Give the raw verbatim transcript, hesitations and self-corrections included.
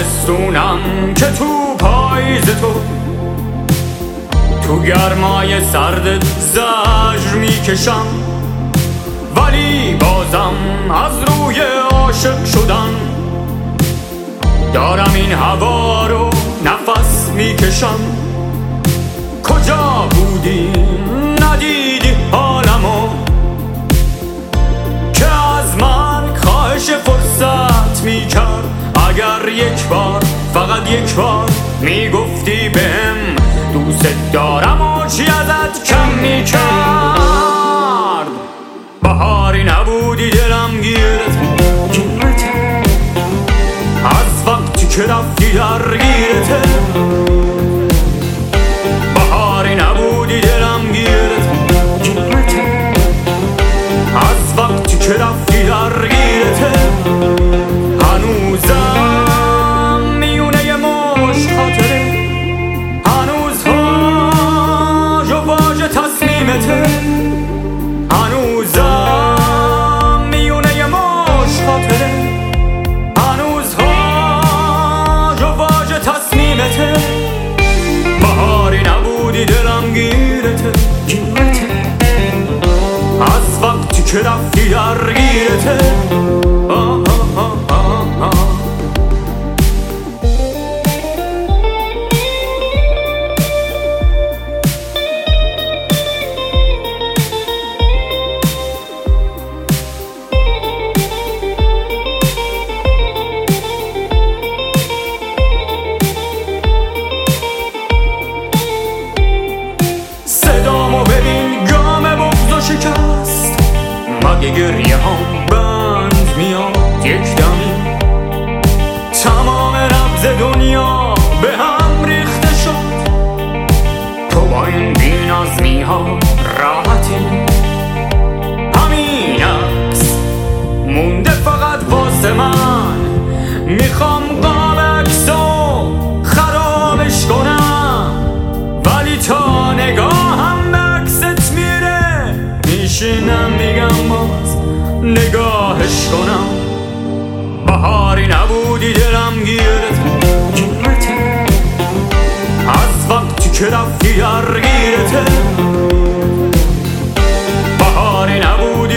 تابستونم که تو پاییز تو، تو گرمای سردت زجر میکشم، ولی بازم از روی عاشق شدن دارم این هوا رو نفس میکشم. کجا بودی ندیدی حالمو که از من خواهش فرصت میکرد؟ اگر یک بار فقط یک بار میگفتی بهم دوست دارم و چی ازت کم میکرد؟ بهاری نبودی دلم گیرت از وقتی که رفتی درگیرته، بهاری نبودی دلم گیرت از وقتی که رفتی درگیرته. هنوزم میونه یه مشت خاطره، هنوز هاج و واج تصمیمته، هنوزم میونه یه مشت خاطره، هنوز هاج و واج تصمیمته. بهاری نبودی دلم گیرته از وقتی که رفتی درگیرته. صدامو ببین گام بغض و شکست، مگه گریه هم بند میاد یک دمی؟ تمام نبض دنیا به هم ریخته شد، تو با این بی‌نظمی ها راحتی؟ همین عکس مونده فقط واسه من، میخوام قاب عکسو خرابش کنم، ولی تا نگاهم به عکست میره میشینم میگم باز نگاهش کنم. بهاری نبودی دلم گیرت از وقتی که رفتی درگیرته، بهاری نبودی